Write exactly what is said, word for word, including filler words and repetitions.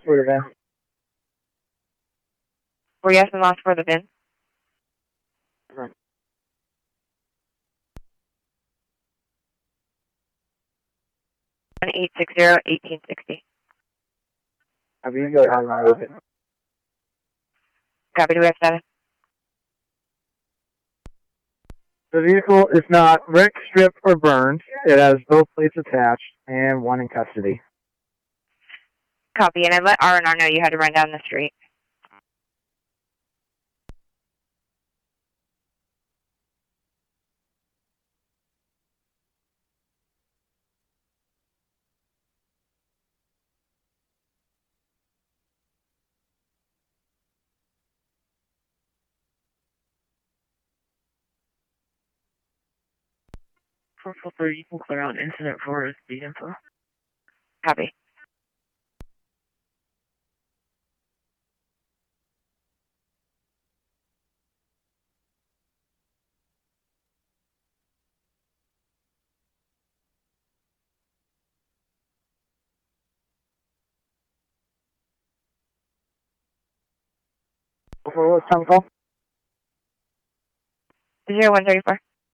for the VIN. Were you asking last for the VIN? Right. one eight six zero, eighteen sixty. Have you got on my it? Copy, do we have status? The vehicle is not wrecked, stripped, or burned. It has both plates attached and one in custody. Copy, and I let R and R know you had to run down the street. four four three, you can clear out incident for speed info. Copy. For what time call? zero one thirty-four.